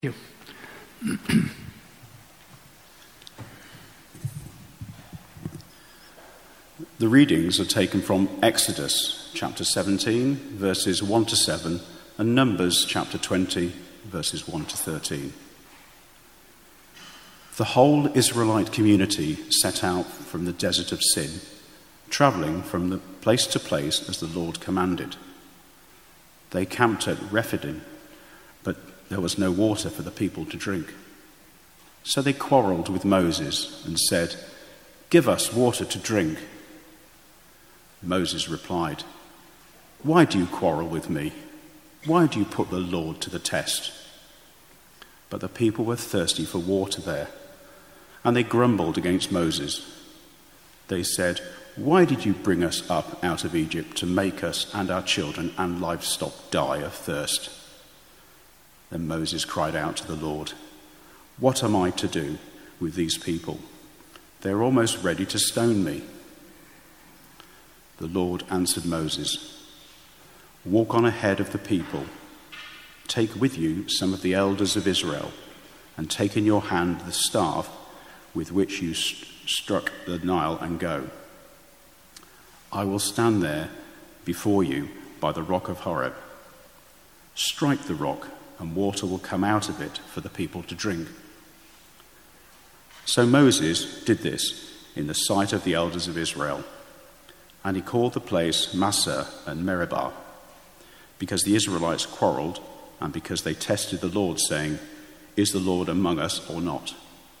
Thank you. The readings are taken from Exodus chapter 17, verses 1 to 7, and Numbers chapter 20, verses 1 to 13. The whole Israelite community set out from the desert of Sin, travelling from the place to place as the Lord commanded. They camped at Rephidim, but there was no water for the people to drink. So they quarrelled with Moses and said, "Give us water to drink." Moses replied, "Why do you quarrel with me? Why do you put the Lord to the test?" But the people were thirsty for water there, and they grumbled against Moses. They said, "Why did you bring us up out of Egypt to make us and our children and livestock die of thirst?" Then Moses cried out to the Lord, "What am I to do with these people? They're almost ready to stone me." The Lord answered Moses, "Walk on ahead of the people. Take with you some of the elders of Israel, and take in your hand the staff with which you struck the Nile, and go. I will stand there before you by the rock of Horeb. Strike the rock, and water will come out of it for the people to drink." So Moses did this in the sight of the elders of Israel, and he called the place Massah and Meribah, because the Israelites quarrelled and because they tested the Lord, saying, "Is the Lord among us or not?"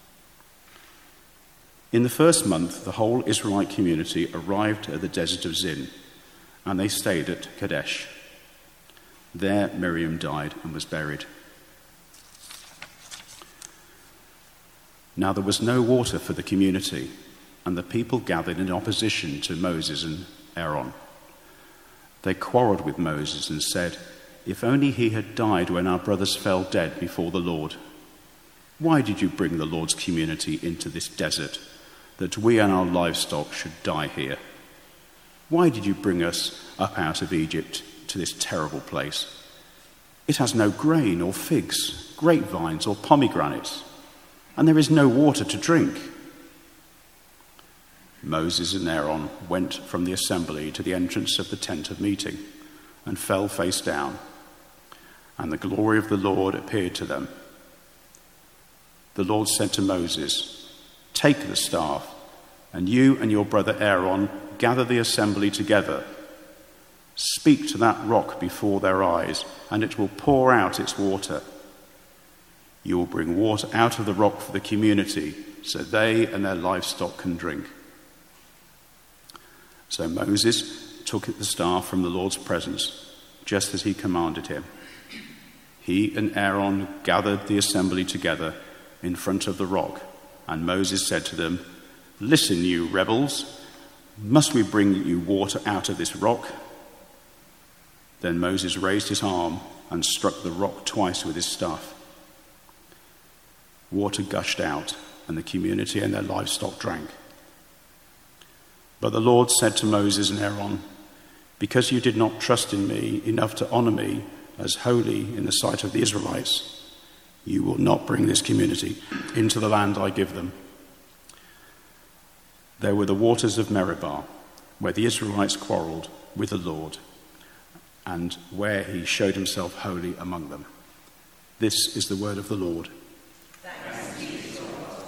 In the first month, the whole Israelite community arrived at the desert of Zin, and they stayed at Kadesh. There Miriam died and was buried. Now there was no water for the community, and the people gathered in opposition to Moses and Aaron. They quarrelled with Moses and said, "If only he had died when our brothers fell dead before the Lord. Why did you bring the Lord's community into this desert, that we and our livestock should die here? Why did you bring us up out of Egypt to this terrible place? It has no grain or figs, grapevines or pomegranates, and there is no water to drink." Moses and Aaron went from the assembly to the entrance of the tent of meeting and fell face down, and the glory of the Lord appeared to them. The Lord said to Moses, "Take the staff, and you and your brother Aaron gather the assembly together. Speak to that rock before their eyes, and it will pour out its water. You will bring water out of the rock for the community, so they and their livestock can drink." So Moses took the staff from the Lord's presence, just as he commanded him. He and Aaron gathered the assembly together in front of the rock, and Moses said to them, "Listen, you rebels, must we bring you water out of this rock?" Then Moses raised his arm and struck the rock twice with his staff. Water gushed out, and the community and their livestock drank. But the Lord said to Moses and Aaron, "Because you did not trust in me enough to honor me as holy in the sight of the Israelites, you will not bring this community into the land I give them." There were the waters of Meribah, where the Israelites quarrelled with the Lord, and where he showed himself holy among them. This is the word of the Lord. Thanks be to God.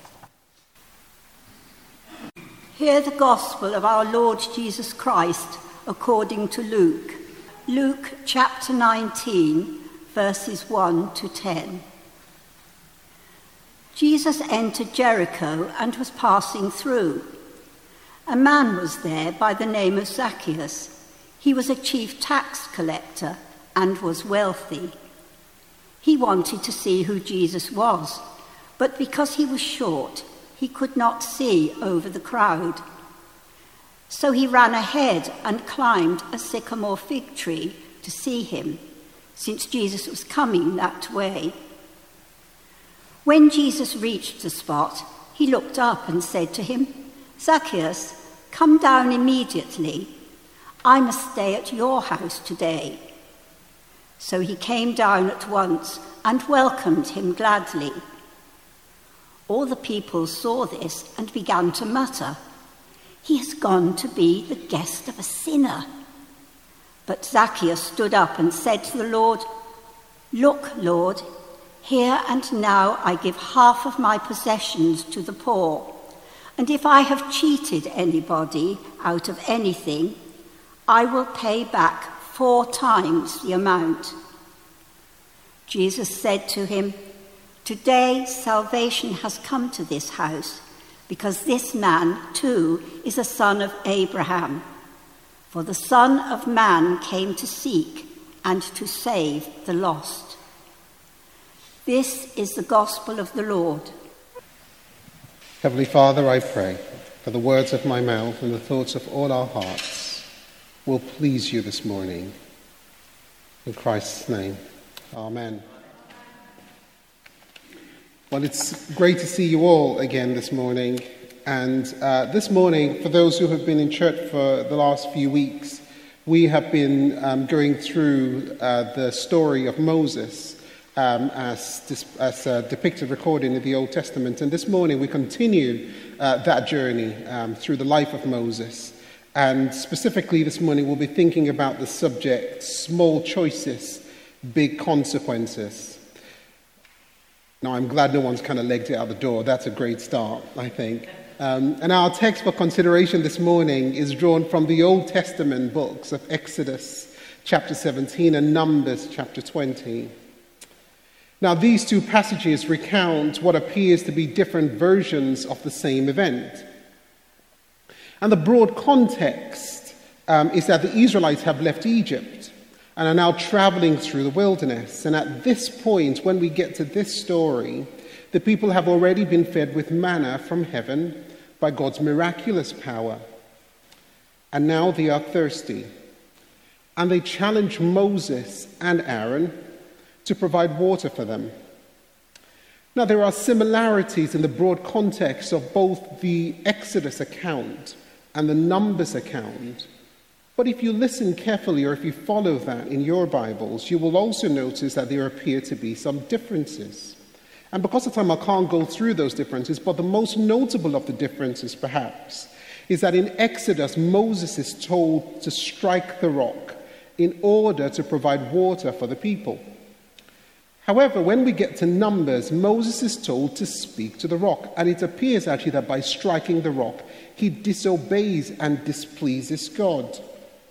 Hear the gospel of our Lord Jesus Christ according to Luke. Luke chapter 19, verses 1 to 10. Jesus entered Jericho and was passing through. A man was there by the name of Zacchaeus. He was a chief tax collector and was wealthy. He wanted to see who Jesus was, but because he was short, he could not see over the crowd. So he ran ahead and climbed a sycamore fig tree to see him, since Jesus was coming that way. When Jesus reached the spot, he looked up and said to him, "Zacchaeus, come down immediately. I must stay at your house today." So he came down at once and welcomed him gladly. All the people saw this and began to mutter, "He has gone to be the guest of a sinner." But Zacchaeus stood up and said to the Lord, "Look, Lord, here and now I give half of my possessions to the poor, and if I have cheated anybody out of anything, I will pay back 4 times the amount." Jesus said to him, "Today salvation has come to this house, because this man too is a son of Abraham. For the Son of Man came to seek and to save the lost." This is the gospel of the Lord. Heavenly Father, I pray for the words of my mouth and the thoughts of all our hearts will please you this morning. In Christ's name, amen. Well, it's great to see you all again this morning. And this morning, for those who have been in church for the last few weeks, we have been going through the story of Moses as depicted, recorded in the Old Testament. And this morning, we continue that journey through the life of Moses. And specifically this morning, we'll be thinking about the subject, small choices, big consequences. Now, I'm glad no one's kind of legged it out the door. That's a great start, I think. And our text for consideration this morning is drawn from the Old Testament books of Exodus chapter 17 and Numbers chapter 20. Now, these two passages recount what appears to be different versions of the same event. And the broad context is that the Israelites have left Egypt and are now traveling through the wilderness. And at this point, when we get to this story, the people have already been fed with manna from heaven by God's miraculous power. And now they are thirsty. And they challenge Moses and Aaron to provide water for them. Now, there are similarities in the broad context of both the Exodus account and the Numbers account. But if you listen carefully, or if you follow that in your Bibles, you will also notice that there appear to be some differences. And because of time, I can't go through those differences, but the most notable of the differences, perhaps, is that in Exodus, Moses is told to strike the rock in order to provide water for the people. However, when we get to Numbers, Moses is told to speak to the rock, and it appears actually that by striking the rock, he disobeys and displeases God.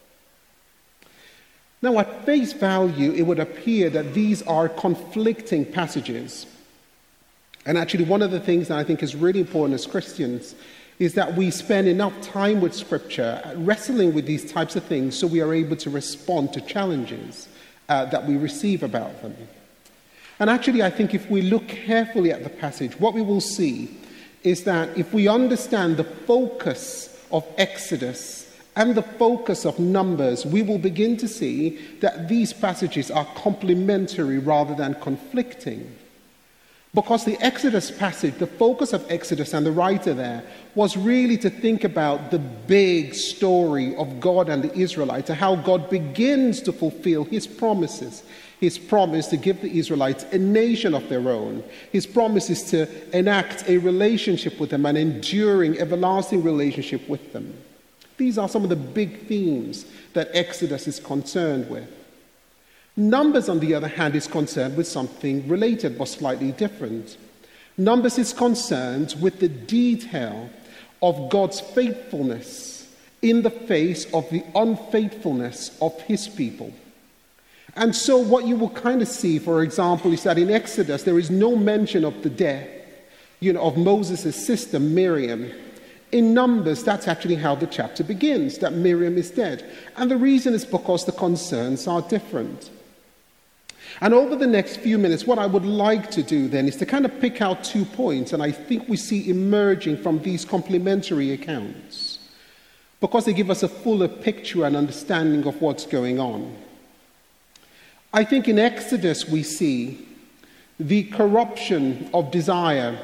Now, at face value, it would appear that these are conflicting passages. And actually, one of the things that I think is really important as Christians is that we spend enough time with Scripture wrestling with these types of things so we are able to respond to challenges that we receive about them. And actually, I think if we look carefully at the passage, what we will see is that if we understand the focus of Exodus and the focus of Numbers, we will begin to see that these passages are complementary rather than conflicting. Because the Exodus passage, the focus of Exodus and the writer there, was really to think about the big story of God and the Israelites, and how God begins to fulfill his promises. His promise to give the Israelites a nation of their own. His promise is to enact a relationship with them, an enduring, everlasting relationship with them. These are some of the big themes that Exodus is concerned with. Numbers, on the other hand, is concerned with something related but slightly different. Numbers is concerned with the detail of God's faithfulness in the face of the unfaithfulness of his people. And so what you will kind of see, for example, is that in Exodus there is no mention of the death, of Moses' sister Miriam. In Numbers, that's actually how the chapter begins, that Miriam is dead. And the reason is because the concerns are different. And over the next few minutes, what I would like to do then is to kind of pick out 2 points, and I think we see emerging from these complementary accounts, because they give us a fuller picture and understanding of what's going on. I think in Exodus we see the corruption of desire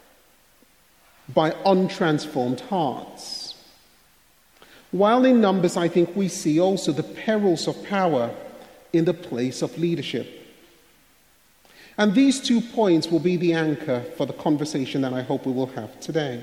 by untransformed hearts. While in Numbers, I think we see also the perils of power in the place of leadership. And these 2 points will be the anchor for the conversation that I hope we will have today.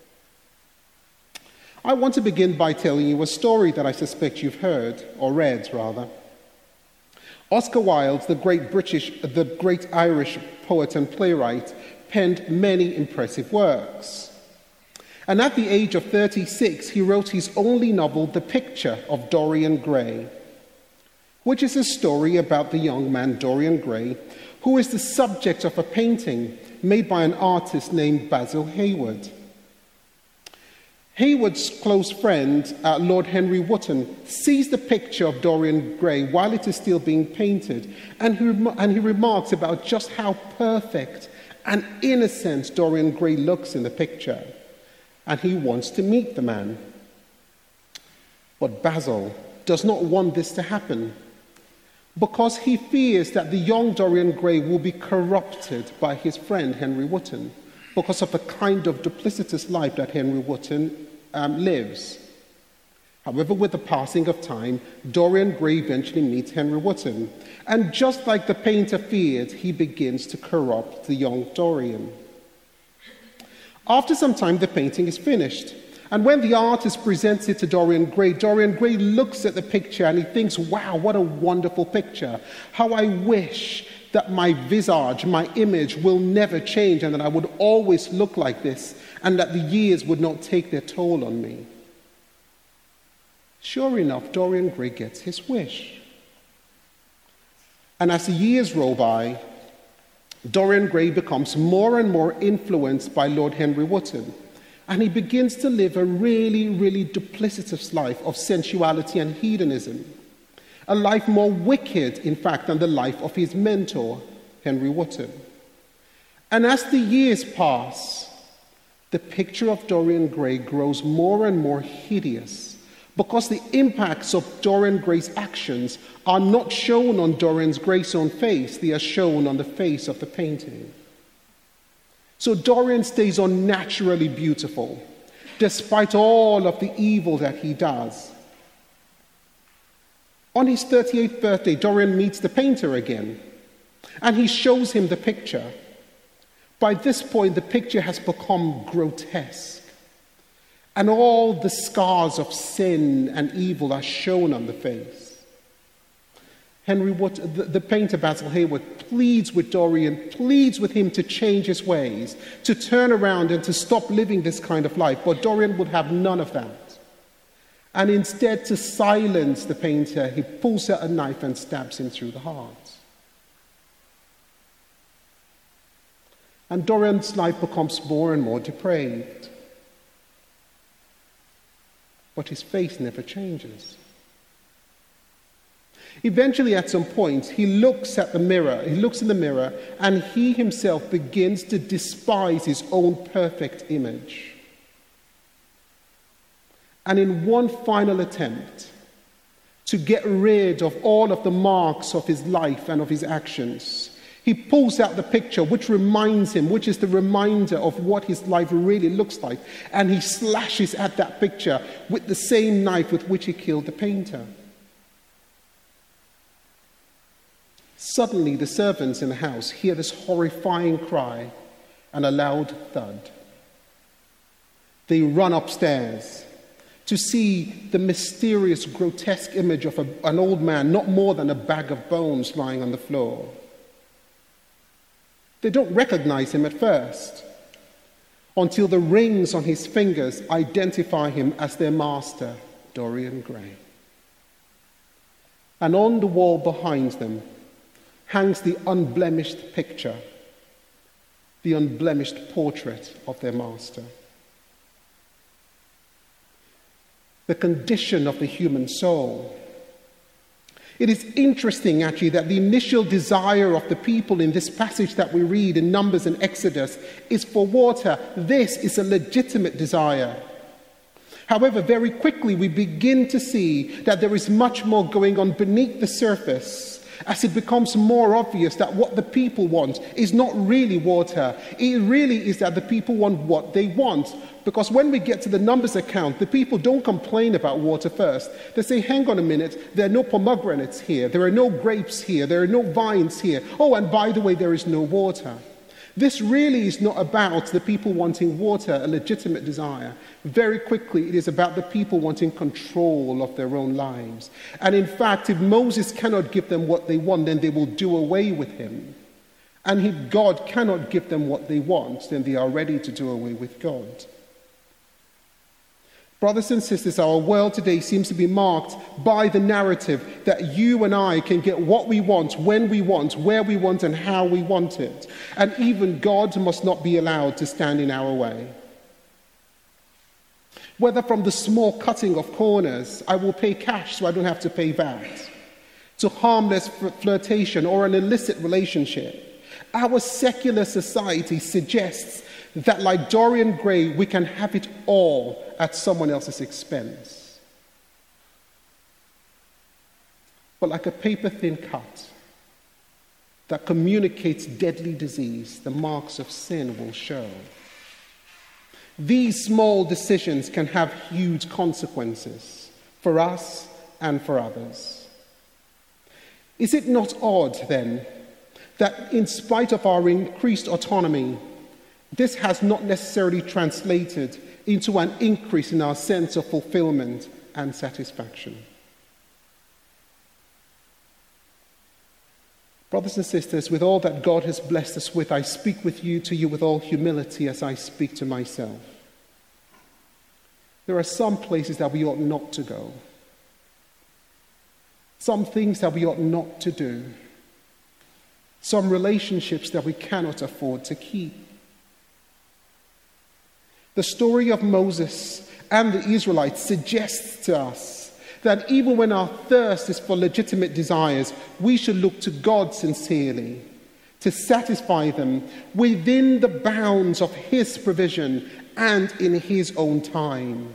I want to begin by telling you a story that I suspect you've heard, or read rather. Oscar Wilde, the great Irish poet and playwright, penned many impressive works. And at the age of 36, he wrote his only novel, The Picture of Dorian Gray, which is a story about the young man Dorian Gray, who is the subject of a painting made by an artist named Basil Hallward. Hallward's close friend, Lord Henry Wotton, sees the picture of Dorian Gray while it is still being painted, and he remarks about just how perfect and innocent Dorian Gray looks in the picture, and he wants to meet the man. But Basil does not want this to happen, because he fears that the young Dorian Gray will be corrupted by his friend Henry Wotton, because of the kind of duplicitous life that Henry Wotton lives. However, with the passing of time, Dorian Gray eventually meets Henry Wotton, and just like the painter feared, he begins to corrupt the young Dorian. After some time, the painting is finished, and when the artist presents it to Dorian Gray looks at the picture and he thinks, wow, what a wonderful picture. How I wish that my visage, my image will never change, and that I would always look like this, and that the years would not take their toll on me. Sure enough, Dorian Gray gets his wish. And as the years roll by, Dorian Gray becomes more and more influenced by Lord Henry Wotton, and he begins to live a really, really duplicitous life of sensuality and hedonism. A life more wicked, in fact, than the life of his mentor, Henry Wotton. And as the years pass, the picture of Dorian Gray grows more and more hideous, because the impacts of Dorian Gray's actions are not shown on Dorian Gray's own face, they are shown on the face of the painting. So Dorian stays unnaturally beautiful, despite all of the evil that he does. On his 38th birthday, Dorian meets the painter again, and he shows him the picture. By this point, the picture has become grotesque, and all the scars of sin and evil are shown on the face. The painter Basil Hallward pleads with Dorian, pleads with him to change his ways, to turn around and to stop living this kind of life, but Dorian would have none of that. And instead, to silence the painter, he pulls out a knife and stabs him through the heart. And Dorian's life becomes more and more depraved. But his face never changes. Eventually, at some point, he looks in the mirror, and he himself begins to despise his own perfect image. And in one final attempt to get rid of all of the marks of his life and of his actions, he pulls out the picture which is the reminder of what his life really looks like, and he slashes at that picture with the same knife with which he killed the painter. Suddenly, the servants in the house hear this horrifying cry and a loud thud. They run upstairs to see the mysterious, grotesque image of an old man, not more than a bag of bones lying on the floor. They don't recognize him at first, until the rings on his fingers identify him as their master, Dorian Gray. And on the wall behind them hangs the unblemished picture, the unblemished portrait of their master. The condition of the human soul. It is interesting, actually, that the initial desire of the people in this passage that we read in Numbers and Exodus is for water. This is a legitimate desire. However, very quickly we begin to see that there is much more going on beneath the surface, as it becomes more obvious that what the people want is not really water. It really is that the people want what they want. Because when we get to the Numbers account, the people don't complain about water first. They say, hang on a minute, there are no pomegranates here, there are no grapes here, there are no vines here. Oh, and by the way, there is no water. This really is not about the people wanting water, a legitimate desire. Very quickly, it is about the people wanting control of their own lives. And in fact, if Moses cannot give them what they want, then they will do away with him. And if God cannot give them what they want, then they are ready to do away with God. Brothers and sisters, our world today seems to be marked by the narrative that you and I can get what we want, when we want, where we want, and how we want it. And even God must not be allowed to stand in our way. Whether from the small cutting of corners, I will pay cash so I don't have to pay VAT, to harmless flirtation or an illicit relationship, our secular society suggests that, like Dorian Gray, we can have it all at someone else's expense. But like a paper-thin cut that communicates deadly disease, the marks of sin will show. These small decisions can have huge consequences for us and for others. Is it not odd, then, that in spite of our increased autonomy, this has not necessarily translated into an increase in our sense of fulfillment and satisfaction? Brothers and sisters, with all that God has blessed us with, I speak to you with all humility as I speak to myself. There are some places that we ought not to go. Some things that we ought not to do. Some relationships that we cannot afford to keep. The story of Moses and the Israelites suggests to us that even when our thirst is for legitimate desires, we should look to God sincerely to satisfy them within the bounds of His provision and in His own time.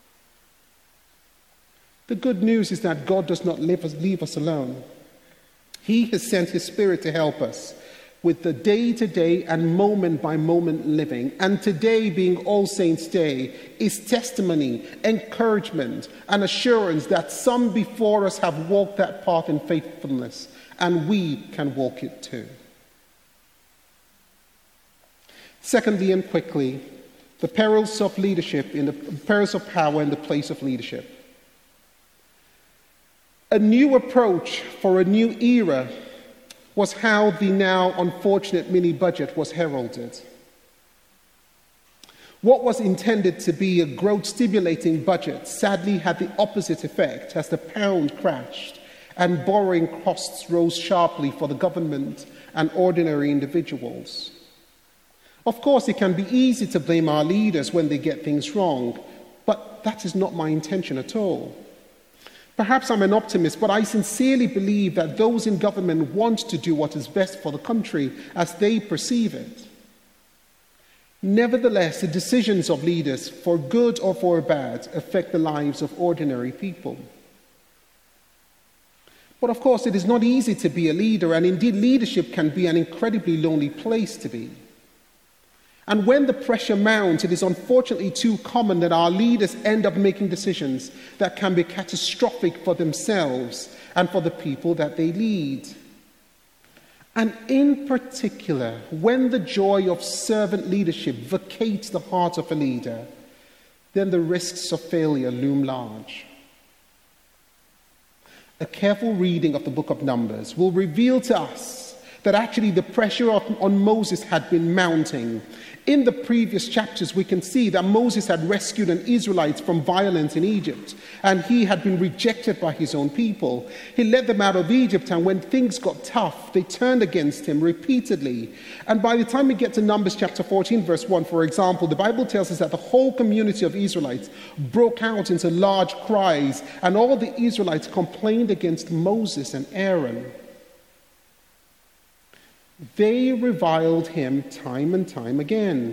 The good news is that God does not leave us alone. He has sent His Spirit to help us with the day-to-day and moment-by-moment living. And today, being All Saints' Day, is testimony, encouragement, and assurance that some before us have walked that path in faithfulness, and we can walk it too. Secondly and quickly, the perils of leadership, the perils of power in the place of leadership. A new approach for a new era was how the now unfortunate mini-budget was heralded. What was intended to be a growth-stimulating budget sadly had the opposite effect as the pound crashed and borrowing costs rose sharply for the government and ordinary individuals. Of course, it can be easy to blame our leaders when they get things wrong, but that is not my intention at all. Perhaps I'm an optimist, but I sincerely believe that those in government want to do what is best for the country as they perceive it. Nevertheless, the decisions of leaders, for good or for bad, affect the lives of ordinary people. But of course, it is not easy to be a leader, and indeed leadership can be an incredibly lonely place to be. And when the pressure mounts, it is unfortunately too common that our leaders end up making decisions that can be catastrophic for themselves and for the people that they lead. And in particular, when the joy of servant leadership vacates the heart of a leader, then the risks of failure loom large. A careful reading of the book of Numbers will reveal to us that actually the pressure on Moses had been mounting. In the previous chapters, we can see that Moses had rescued an Israelite from violence in Egypt, and he had been rejected by his own people. He led them out of Egypt, and when things got tough, they turned against him repeatedly. And by the time we get to Numbers chapter 14, verse 1, for example, the Bible tells us that the whole community of Israelites broke out into large cries, and all the Israelites complained against Moses and Aaron. They reviled him time and time again.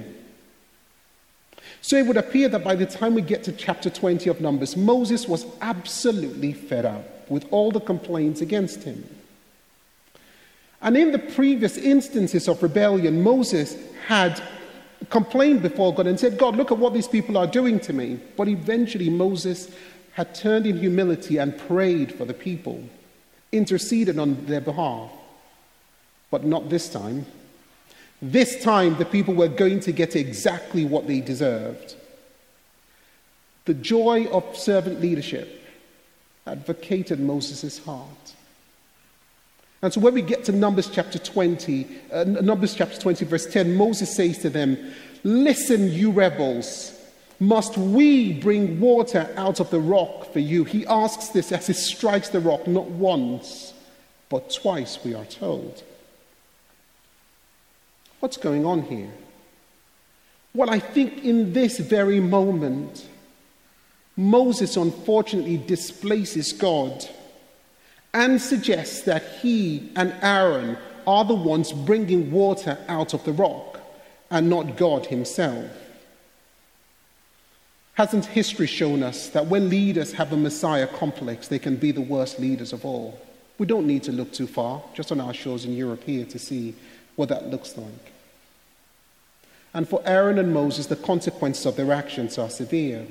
So it would appear that by the time we get to chapter 20 of Numbers, Moses was absolutely fed up with all the complaints against him. And in the previous instances of rebellion, Moses had complained before God and said, God, look at what these people are doing to me. But eventually Moses had turned in humility and prayed for the people, interceded on their behalf. But not this time. This time the people were going to get exactly what they deserved. The joy of servant leadership had vacated Moses' heart. And so when we get to Numbers chapter 20, verse 10, Moses says to them, listen, you rebels, must we bring water out of the rock for you? He asks this as he strikes the rock, not once, but twice, we are told. What's going on here? Well, I think in this very moment, Moses unfortunately displaces God and suggests that he and Aaron are the ones bringing water out of the rock and not God himself. Hasn't history shown us that when leaders have a Messiah complex, they can be the worst leaders of all? We don't need to look too far, just on our shores in Europe here, to see what that looks like. And for Aaron and Moses, the consequences of their actions are severe.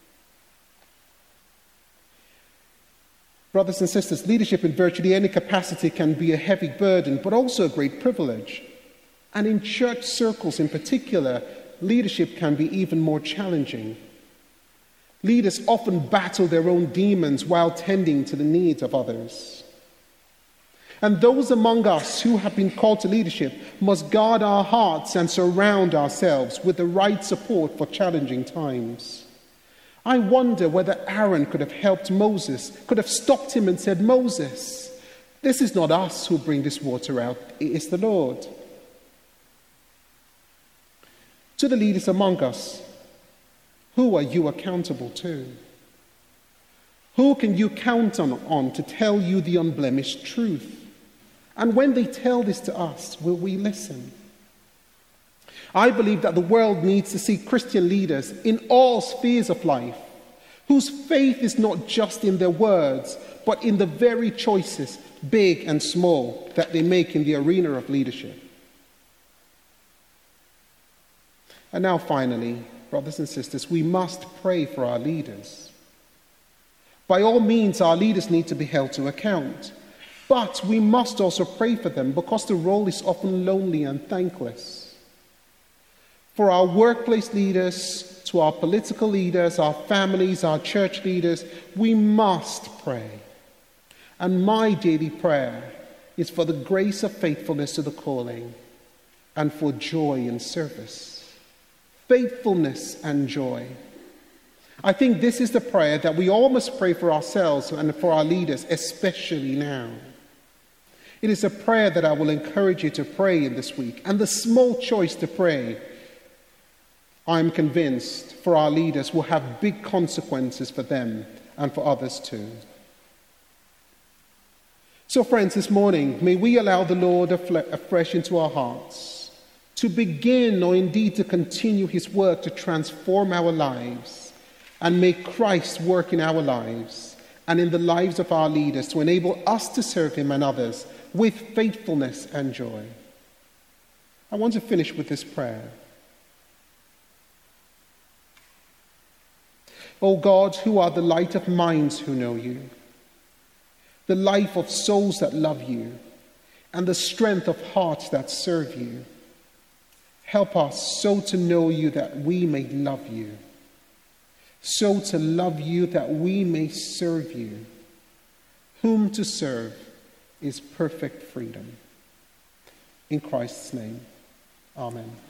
Brothers and sisters, leadership in virtually any capacity can be a heavy burden, but also a great privilege. And in church circles in particular, leadership can be even more challenging. Leaders often battle their own demons while tending to the needs of others. And those among us who have been called to leadership must guard our hearts and surround ourselves with the right support for challenging times. I wonder whether Aaron could have helped Moses, could have stopped him and said, Moses, this is not us who bring this water out, it is the Lord. To the leaders among us, who are you accountable to? Who can you count on to tell you the unblemished truth? And when they tell this to us, will we listen? I believe that the world needs to see Christian leaders in all spheres of life, whose faith is not just in their words, but in the very choices, big and small, that they make in the arena of leadership. And now finally, brothers and sisters, we must pray for our leaders. By all means, our leaders need to be held to account. But we must also pray for them because the role is often lonely and thankless. For our workplace leaders, to our political leaders, our families, our church leaders, we must pray. And my daily prayer is for the grace of faithfulness to the calling and for joy in service. Faithfulness and joy. I think this is the prayer that we all must pray for ourselves and for our leaders, especially now. It is a prayer that I will encourage you to pray in this week. And the small choice to pray, I'm convinced, for our leaders will have big consequences for them and for others too. So friends, this morning, may we allow the Lord afresh into our hearts to begin or indeed to continue his work to transform our lives and make Christ work in our lives and in the lives of our leaders to enable us to serve him and others with faithfulness and joy. I want to finish with this prayer. O God, who are the light of minds who know you, the life of souls that love you, and the strength of hearts that serve you, help us so to know you that we may love you, so to love you that we may serve you. Whom to serve is perfect freedom. In Christ's name, amen.